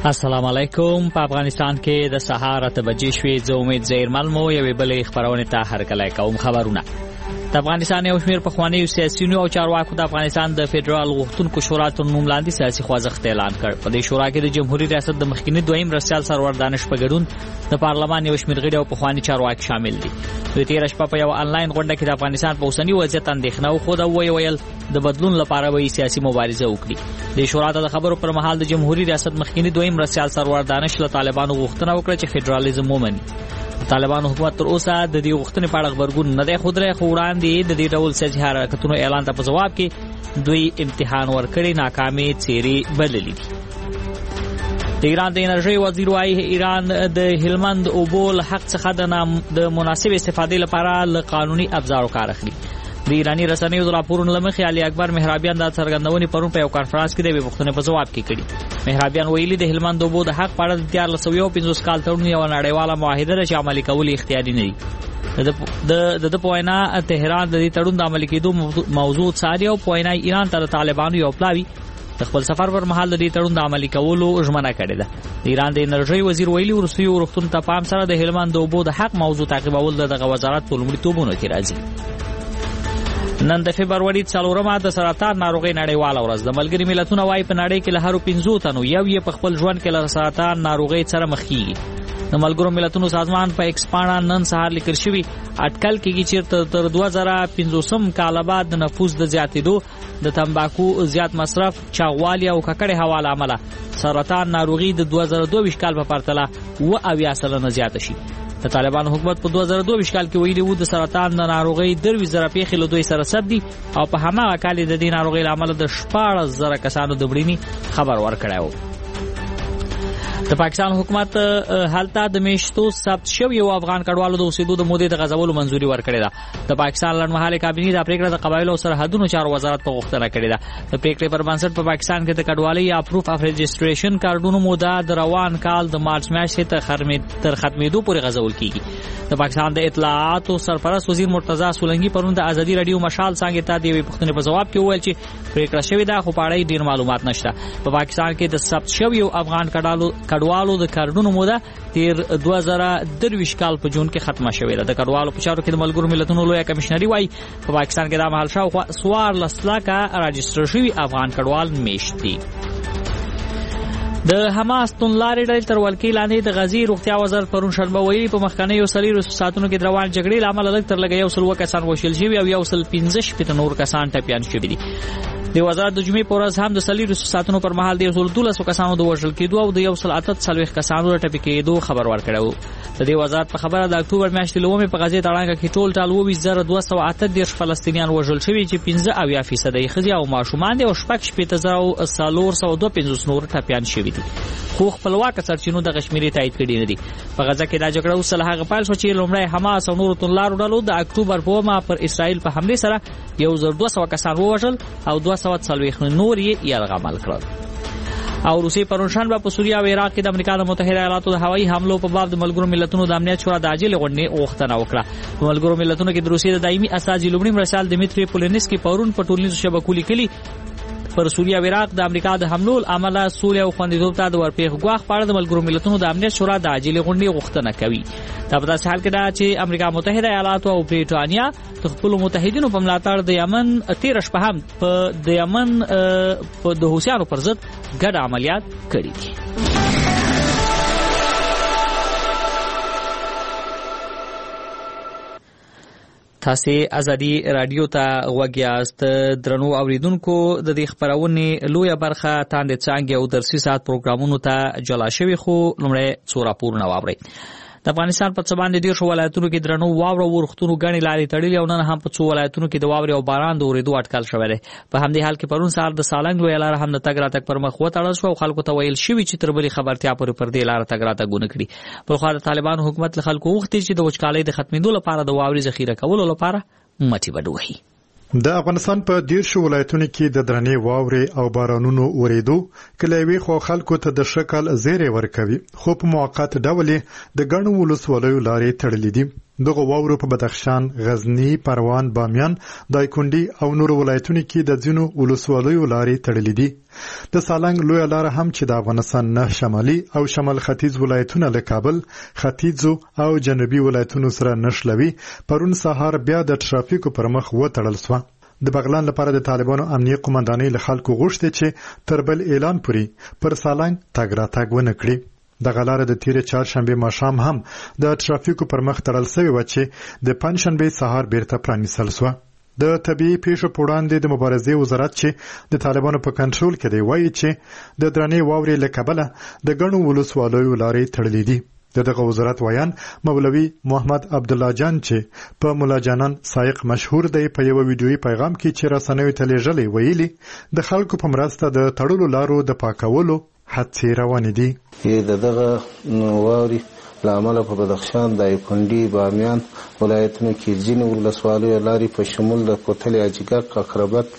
السلام علیکم. په افغانستان کې د سهار 8 بجې شوې. زه امید زیرمل مو یوې بلې خبرونه ته هرکلی کوم. خبرونه د افغانستان یو شمېر پخوانیو سیاسیونو او چارواکو د افغانستان د فدرال غوښتونکو شورا تر نوم لاندې سیاسي خوځښت اعلان کړ. په دې شورا کې د جمهوریت ریاست د مخکنی دویم مرستیال سرور دانش په ګډون د پارلمان یو شمېر غړي او پخوانی چارواکي شامل دي. دوی تیر شپه په یو انلاین غونډه کې د افغانستان په اوسنی وضعیت اندېښنه وښوده او ویل د بدلون لپاره به سیاسي مبارزه وکړي. د شورا ته د خبرو پر مهال د جمهوریت ریاست مخکنی دویم مرستیال سرور دانش له طالبانو غوښتنه وکړه چې فدرالیزم ومني. طالبانو حکومت تر اوسه د دې غوښتنې په اړه خبرګون نه دی ښودلی، خو وړاندې د دې ډول سیاسي حرکتونو اعلان ته په ځواب کې دوی امتحان ورکړی ناکامې څېرې بللي دي. د ایران د انرژۍ وزیر وايي ایران د هلمند اوبو له حق څخه د مناسب استفادې لپاره له قانوني ابزارو کار اخلي. د ایرانی رسنیو د راپورونو له مخې علي اکبر مهرابیان د څرګندونې پرون په یو کانفرنس کې د یوې پوښتنې په ځواب کې کړي. مهرابیان ویلي د هلمند اوبو د حق په اړه د 1350 کال تړون یوه نړیواله معاهده ده چې عملي کول اختیاري نه دي. د په وینا تهران د دې تړون د عملي کېدو موضوع څاري او په وینا ایران ته د طالبانو یو پلاوي د خپل سفر پر مهال د دې تړون د عملي کولو ژمنه کړې ده. د ایران د انرژۍ وزیر ویلي وروستیو روغتون ته پام سره د هلمند اوبو د حق موضوع تعقیبول دغه وزارت په لومړیتوبونو کې راځي. نن د فبروري 4 د سرطان ناروغۍ نړیواله ورځ. د ملګري ملتونو وايي په نړۍ کې له هر 15 تنو یو یې په خپل ژوند کې له سرطان ناروغۍ سره مخ کیږي. د ملګرو ملتونو سازمان په ایکس پاڼه نن سهار لیکل شوی اټکل کېږي چې تر 2015 کال بعد د نفوس د زیاتېدو، د تمباکو زیات مصرف، چاغوالي او ککړې هوا له امله سرطان ناروغي د 2022 کال په پرتله 80% زیاته شي. د طالبان حکومت په 2022 کال کې ویلي وو د سرطان د ناروغۍ 23,000 پیښې له دوی سره ثبت دي او په هماغه کال د دې ناروغۍ له امله د 14,000 کسانو د مړینې خبر ورکړی و. د پاکستان حکومت هلته د میشتو ثبت شوی یو افغان کډوالو د اوسېدو د مودې د غځولو منځوري ورکړې ده. د پاکستان لړمحاله کابینې د پریکړه د قبایلو او سرحدونو چارو وزارت په غوښتنه کړې ده. د پریکړې پر بنسټ په پاکستان کې د کډوالۍ یا پروف اف رجسټریشن کارډونو موده د روان کال د مارچ میاشتې تر ختمېدو پورې غځول کیږي. د پاکستان د اطلاعات او سرپرست وزیر مرتضی سولنګي پرون د ازادي رادیو مشال څنګه ته د یوې پوښتنې په ځواب کې وویل چې پریکړه شوې ده خو په اړه ډېر معلومات نشته. په پاکستان کې د ثبت شوی یو افغان کډوالو د کارډونو موده تیر 2023 کال په جون کې ختمه شوې ده. د کډوالو په چارو کې د ملګرو ملتونو لوی کمشنري وايي په پاکستان کې د مهال شاوخوا 14 راجستر شوي افغان کډوال میشت دي. د حماس توندلارې ډلې تر ولکې لاندې د غزې روغتیا وزارت پرون شنبه ویلي په مخکنیو 30 ساعتونو کې د روان جګړې له امله لږ تر لږه 100 کسان وژل شوي او 115 نور کسان ټپیان شوي دي. د وزارت د جمعې په ورځ هم د 30 ساعتونو پر مهال د 112 کسانو د وژل کېدو او د 148 کسانو د ټپي کېدو خبر ورکړی و. د دې وزارت په خبره د اکتوبر میاشتې له 9 په غزې تړانګه کې ټول 22,238 فلسطینیان وژل شوي چې 15% یې ښځې او ماشومان دي او 4,452 نور ټپیان شوي دي. خو خپلواکه سرچینو د غشمیري تایید کړي نه دي. په غزه کې دا جګړه اوس له هغه پیل شو چې لومړی حماس او نور توندلارو ډلو د اکتوبر په 9 پر اسرائیل په حمله سره 1,200 کسان ووژل او 240 نور یې یرغمل کړل. او روسي پرون شنبه په سوریه او عراق کې د امریکا د متحده ایالاتو د هوایي حملو په باب د ملګرو ملتونو د امنیت شورا د عاجل غونډې غوښتنه وکړه. په ملګرو ملتونو کې د روسي د دایمي استازي لومړي مرسال دمیتری پولینسکي پرون په ټولنیزو شبکو لیکلي پر سوریه او عراق د امریکا د حملو عمله سولې او خوندیتوب ته د ورپېښ غواخ په اړه د ملګرو ملتونو د امنیت شورا د عاجل غونډې غوښتنه کوي. دا په داسې حال کې ده چې امریکا متحده ایالات او بریټانیا د خپلو متحدینو په ملاتړ د یمن 13 شپه هم د یمن په د حوثیانو پر ضد ګډ عملیات کړي دي. تاسو ازادي رادیو ته غوږ یاست. درنو اوریدونکو د دې خبرونې لویه برخه تاند څنګه او درسي ساعت پروګرامونو ته جلا شوی خو لمړی څو راپورونه واورئ. د افغانستان په څه باندې ډېر شو ولایتونو کې درنو واوره ورختونو غني لارې تړلې او نن هم په څو ولایتونو کې د واورې او باران د اورېدو اټکل شوی دی. په همدې حال کې پرون سهار د سالنګ لوی لار هم د تګ راتګ پر مخ وتړل شو او خلکو ته ویل شوی چې تر بلې خبرتیا پورې پر دې لار تګ راتګ ونه کړي. په خو د طالبان حکومت له خلکو وغوښتي چې د وچکالۍ د ختمېدو لپاره د واورې ذخیره کولو لپاره مټې وډوهي. د افغانستان په 13 ولایتونو کې د درنې واورې او بارانونو ورېدو کلیوي خو خلکو ته د شکل زیری ورکوي خو په موقت ډول د ګڼو ولسوالیو لارې تړلې دي. دغه واورو په بدخشان، غزنی، پروان، بامیان، دایکنډي او نورو ولایتونو کې د ځینو ولسوالیو لارې تړلې دي. د سالنګ لویه لاره هم چې د افغانستان نه شمالي او شمال ختیځ ولایتونه له کابل، ختیځو او جنوبي ولایتونو سره نښلوي، پرون سهار بیا د ټرافیکو پر مخ وتړل شوه. د بغلان لپاره د طالبانو امنیه قومندانۍ له خلکو غوښتي چې تر بل اعلان پورې پر سالنګ تګ راتګ ونه کړي. دغه لاره د تیرې چهارشنبې ماښام هم د ټرافیکو پر مخ تړل شوې وه چې د پنجشنبې سهار بیرته پرانیستل شوه. د طبیعي پیښو په وړاندې د مبارزې وزارت چې د طالبانو په کنټرول کې دی وایي چې د درنې واورې له کبله د ګڼو ولسوالیو لارې تړلې دي. دغه وزارت ویان مولوي محمد عبدالله جان چې په مولا جانان سایق مشهور دی په یو ویډیویي پیغام کې چې رسنیو ته لیږلی ویلي د خلکو په مرسته د تړلو لارو د پاکولو هڅې روانې دي. دغه واورې له امله په بدخشان، دایکنډي، بامیان ولایتونو کې ځینې ولسوالیو لارې په شمول د کوتل اجګک، اقربت،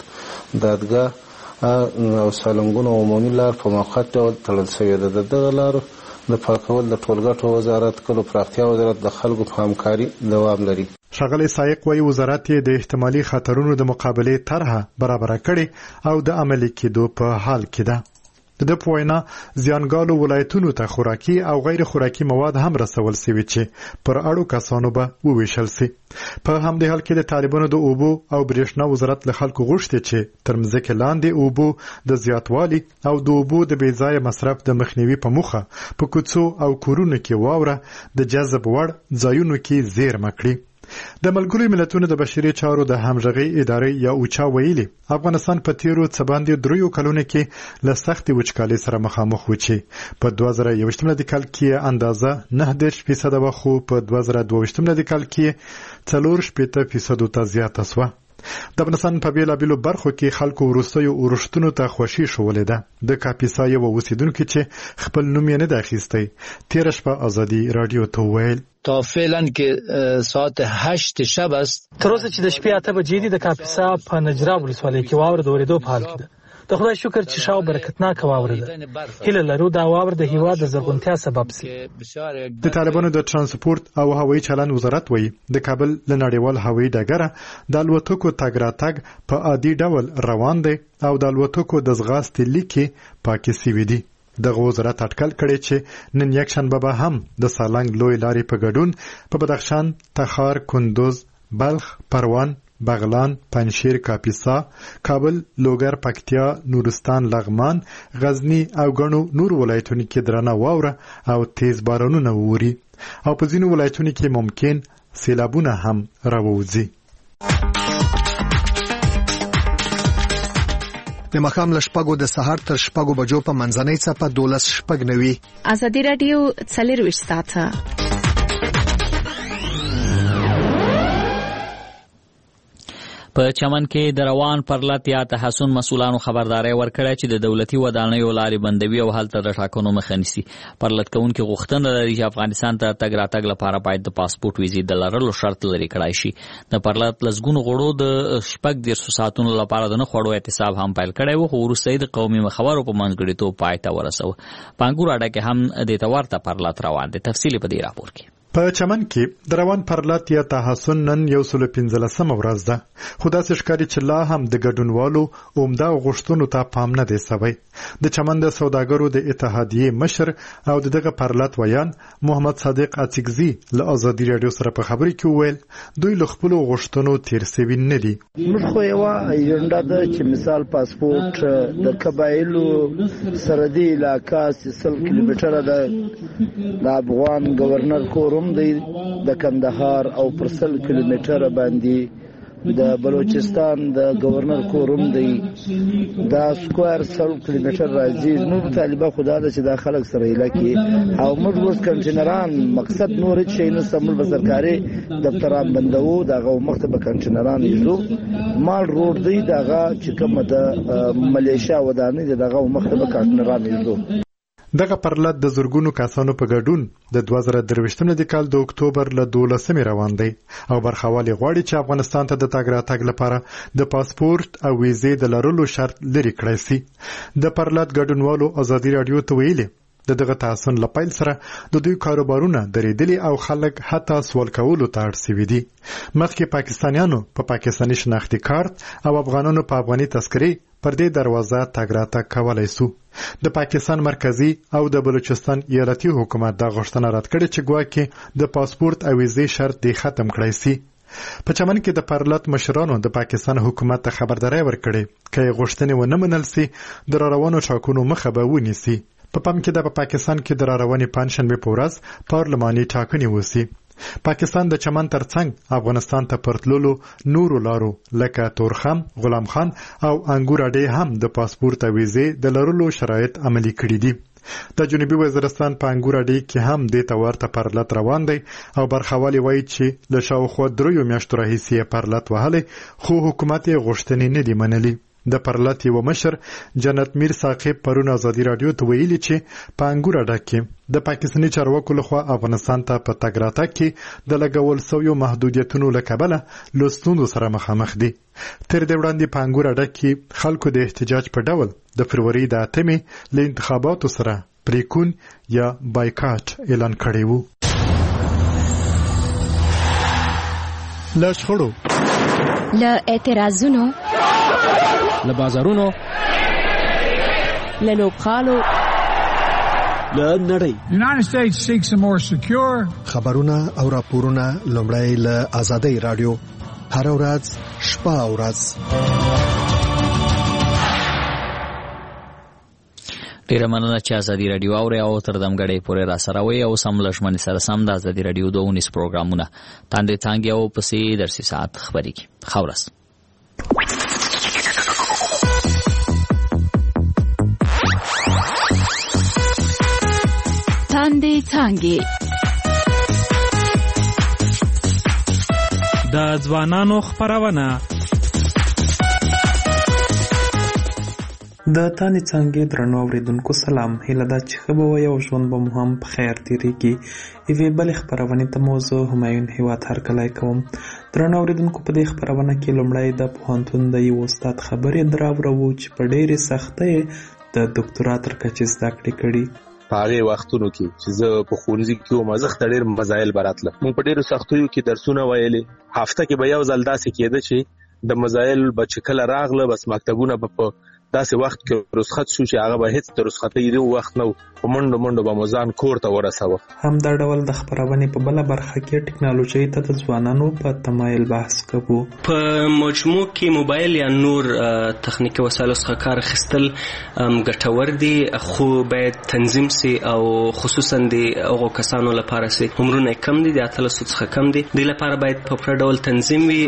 دادګاه او سالنګونو عمومي لار په موقت ډول تړل شوې ده. دغه لارو د پاکول د ټولګټو وزارت، کلو پراختیا وزارت د خلکو په همکاري دوام لري. ښاغلی سایق وايي وزارت یې د احتمالي خطرونو د مقابلې طرحه برابره کړې او د عملي کېدو په حال کې ده. د په وینا زیانګالو ولایتونو ته خوراکي او غیر خوراکي مواد هم رسول شوي چې پر اړو کسانو به وویشل شي. په همدې حال کې د طالبانو د اوبو او برېښنا وزارت له خلکو غوښتي چې تر مځکې لاندې اوبو د زیاتوالي او د اوبو د بې ځایه مصرف د مخنیوي په موخه په کوڅو او کورونو کې واوره د جذب وړ ځایونو کې زیرمه کړي. د ملګرو ملتونو د بشري چارو د همغږۍ ادارې یا اوچا ویلي افغانستان په تیرو څه باندې 3 کلونو کې له سختې وچکالۍ سره مخامخ و چې په 2021 میلادي کې اندازه 9% وه، خو په 2022 میلادي کې 4% ته زیاته شوه. د افغانستان په بیلابیلو برخو کې خلکو وروستیو اورښتونو ته خوښي ښولې ده. د کاپیسا یو اوسیدونکي چې خپل نوم یې نه دی اخیستی تېره شپه ازادي راډیو ته وویل تا فعلا که ساعت 8 شب است تر اوسه چې د شپې 8 بجې دي د کاپیسا په نجرا ولسوالۍ کې واوره د اورېدو په حال کې ده. د خدای شکر چې شاو برکتناکه واوره ده. هیله لرو دا واوره د هیواد د زرغونتیا سبب شي. د طالبانو د ترانسپورت او هوایي چلند وزارت وایي د کابل له نړیوال هوایي ډګره د الوتکو تګ راتګ په عادي ډول روان دی او د الوتکو د ځغاستې لیکې پاکې سوي دي. دغه وزارت اټکل کړی چې نن یکشنبه به هم د سالنګ لوی لارې په ګډون په بدخشان، تخار، کندوز، بلخ، پروان، بغلان، پنجشیر، کاپیسا، کابل، لوګر، پکتیا، نورستان، لغمان، غزنی او ګڼو نور ولایتونو کې درنه واوره او تیز بارانونه ووري او په ځینو ولایتونو کې ممکن سیلابونه هم راووځي. د مخام له شپږو د سهار تر شپږو بجو په منځنۍ څپه 12:09. ازادي راډیو 24 ساعته په چمن کې د روان پرلط یا تحسن مسؤلانو خبرداري ورکړه چې د دولتي ودانیو لارې بندوي او هلته د ټاکنو مخه نیسي. پرلط کوونکي غوښتنه لري چې افغانستان ته تګ راتګ لپاره باید د پاسپورت ویزې د لرلو شرط لري کړای شي. د پرلط لسګونو غړو د 14 ساعتونو لپاره د نه خوړو احتساب هم پیل کړی و، خو وروسته د قومي مخابرو په منځګړیتوب پای ته ورسوه. پانګور اډه کې هم د تورته پرلط روان دي. تفصیل په دې راپور کې. په چمن کې د روان پرلط یا تحسن نن 115 ورځ ده، خو داسې ښکاري چې لا هم د ګډونوالو عمده غوښتنو ته پام نه دی سوی. د چمن د سوداګرو د اتحادیې مشر او دغه پرلط ویان محمد صادق اڅکزي له ازادي راډیو سره په خبرې کې وویل دوی له خپلو غوښتنو تیر سوي نه دي. موږ خو یوه ایجنډا ده چې مثال پاسپورت د قبایلو سرحدي علاقه 100 کیلومتره ده، د افغان گورنر کور دی د کندهار او پر 100 کیلومتره باندې د بلوچستان د گورنر کوروم دی دا سکوير 100 کیلومتر راځي. نو طالبه خدا د چې دا خلک سره علاقې او موږ اوس کنټینران مقصد نور شي نه سمول به سرکاري دفتران بندو دغه مختبه کنټینران یزو مال روډ دی دغه چې کومه د ملیشیا ودانې دغه مختبه کنټینران یزو. دغه پرلط د زرګونو کسانو په ګډون د 2023 میلادي کال د اکتوبر له 12 روان دی او برخوالي غواړي چې افغانستان ته د تګ راتګ لپاره د پاسپورت او ویزې د لرلو شرط لري کړی شي. د پرلط ګډونوالو ازادي راډیو ته ویلي دغه تحسن لپاره سره د دوی کاروبارونه درېدلي او خلک حتی سوال کولو ته اړ شوي دي. مخکې پاکستانیانو په پاکستاني شناختي کارت او افغانانو په افغاني تذکرې پر دې دروازه تګ راتګ کولی سو. د پاکستان مرکزی او د بلوچستان ایالتي حکومت دا غوښتنه رد کړې چې ګواکې د پاسپورت او ویزې شرط دی ختم کړی سي. په چمن کې د پارلت مشرانو د پاکستان حکومت ته خبرداري ورکړې چې غوښتنې ونه منل سي د روانو ټاکنو مخه به ونیسي. په پام کې د پاکستان کې د رواني پنځشنبه په ورځ پارلماني ټاکنې وسی. پاکستان د چمن ترڅنګ افغانستان ته پرتللو نورو لارو لکه تورخم، غلام خان او انګور اډې هم د پاسپورت او ویزې د لرلو شرایط عملي کړي دي. د جنوبي وزیرستان په انګور اډې کې هم د تورته پرلت روان دی او برخوالي وایي چې له شاوخوا 3 میاشتو راهیسې پرلت وهلي خو حکومت یې غوښتنې نه دي منلي. د پرلت یو مشر جنت میر ثاقب پرون ازادي رادیو ته ویلي چې په انګور اډه کې د پاکستاني چارواکو لخوا افغانستان ته په تګ راتګ کې د لګول شویو محدودیتونو له کبله له ستونزو سره مخامخ دي. تر دې وړاندې په انګور اډه کې خلکو د احتجاج په ډول د فروری د 8 له انتخاباتو سره پریکون یا بایکاټ اعلان کړی وو. له شخړو، له اعتراضونو، له بازارونو، له لوبغالو، له نړۍ. United States seeks a more secure. خبرونه او راپورونه لومړی له آزادۍ رادیو هر ورځ شپه او ورځ. ډیره مننه چې ازادي رادیو اوري او تر دمګړې پورې را سره وي او سم لښمن سره سم د ازادي رادیو 19 پروګرامونه تاندې تانګي او پسې درسي ساعت خبري کی خورس. تاندې تانګي د ځوانانو خبرونه. د تاندې څانګې درنو اوریدونکو سلام. هیله ده چې ښه به وئ او ژوند به مو هم په خیر تېرېږي. یوې بلې خپرونې ته مو زه همایون هیواد هرکلی کوم. درنو اوریدونکو په دې خپرونه کې لومړی د پوهنتون د یو استاد خبرې دراوړو چې په ډېرې سختۍ د ډاکټرا تر کچې زده کړې کړي. په هغه وختونو کې چې زه په ښوونځي کې وم زه ډېر مزایل براتله. موږ په ډېرو سختیو کې درسونه ویلې. هفته کې به یو ځل داسې کېده چې د مزایل به چې کله راغله بس مکتبونه به په داسې وخت کې رخصت شو چې هغه به هیڅ د رخصتۍ دی وخت نه په منډو به مو ځان کور ته ورسوه. همدا ډول د خپرونې په بله برخه کې ټکنالوژۍ ته د ځوانانو په تمایل بحث کوو. په مجموع کې موبایل یا نور تخنیکي وسایلو څخه کار اخیستل ګټور دي خو باید تنظیم سي او خصوصا د هغو کسانو لپاره سي عمرونه کم دي د 18 څخه کم دي د لپاره باید په پوره ډول تنظیم وي.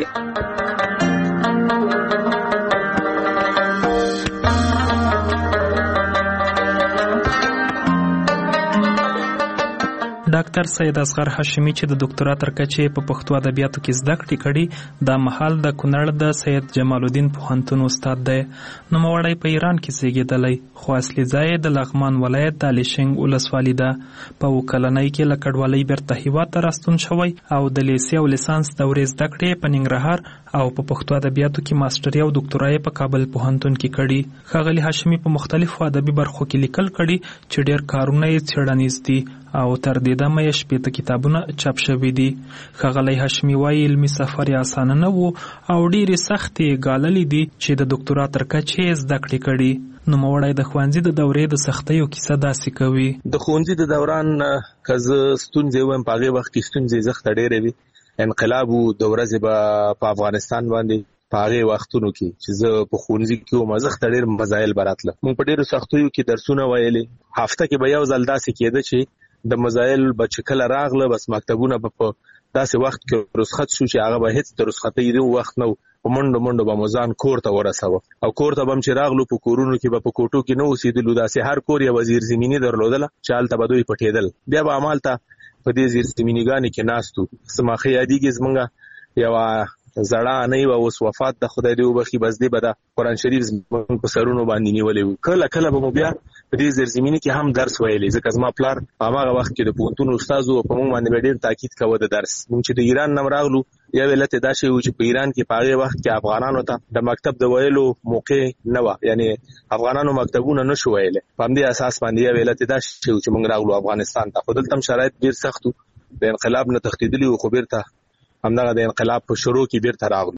ډاکټر سید اصغر هاشمي چې د ډاکټرا تر کچې په پښتو ادبیاتو کې زده کړې کړي د مهال د کونړ د سید جمال الدین پوهنتون استاد دی. نوموړی په ایران کې زیږېدلی خو اصلي ځای د لغمان ولایت د الیشنګ ولسوالي ده. په 9 کلنۍ کې له کډوالۍ بیرته هیواد ته راستون شوی او د لیسې او لیسانس دورې زده کړې په ننګرهار او په پښتو ادبیاتو کې ماسټري او ډاکټرا په کابل پوهنتون کې کړي. ښاغلي هاشمي په مختلفو ادبي برخو کې لیکل کړي چې ډېر کارونه یې څېړنیز دي او تر دې دمه یې 15 کتابونه چاپ شوي دي. ښاغلی هاشمي وایي علمي سفر یې اسانه نه و او ډېرې سختې ګاللې دي چې د ډاکټرا تر کچې یې زده کړې کړي. نوموړی د ښوونځي د دورې د سختیو کیسه داسې کوي. د ښوونځي د دوران که زه ستونزې وایم په هغې وخت کې ستونزې زښته ډېرې وي. انقلاب و د ورځې به په افغانستان باندې په هغې وختونو کې چې زه په ښوونځي کې وم زښته ډېر مزایل براتله. موږ په ډېرو سختیو کې درسونه ویلې. هفته کې به یو ځل داسې کېده چې د مزایل به چې کله راغله بس مکتبونه به په داسې وخت کې رخصت شو چې هغه به هیڅ د رخصتۍ دی وخت نه په منډو به مو ځان کور ته ورسوه. او کور ته به هم چې راغلو په کورونو کې به په کوټو کې نه اوسېدلو. داسې هر کور یوه زیرزمیني درلودله چې هلته به دوی پټېدل. بیا به همالته په دې زیرزمینیګانې کې ناست وو. زما ښه یادېږي زمونږ یوه زړه انۍ وه اوس وفات ده خدای دې وبخي بس دې به د قرآن شریف زمونږ په سرونو باندې نیولی وو. کله کله به مو بیا په دې زیرزمینی کې هم درس ویلې. ځکه زما پلار هغه وخت کې د پوهنتون استاد او په موږ باندې ډېر تاکید کاوه د درس. موږ چې د ایران نه راغلو یا ولته دا شی و چې په ایران کې په هغه وخت کې افغانانو ته د مکتب د ویلو موقع نه و، یعنی افغانانو مکتبونه نشو ویل. په همدې اساس باندې یا ولته دا شی و چې موږ راغلو افغانستان ته. خو دلته شرایط ډېر سخت و، د انقلاب نه تښتیدلی و، خو بیرته همدغه د انقلاب په شروع کې بیرته راغلو.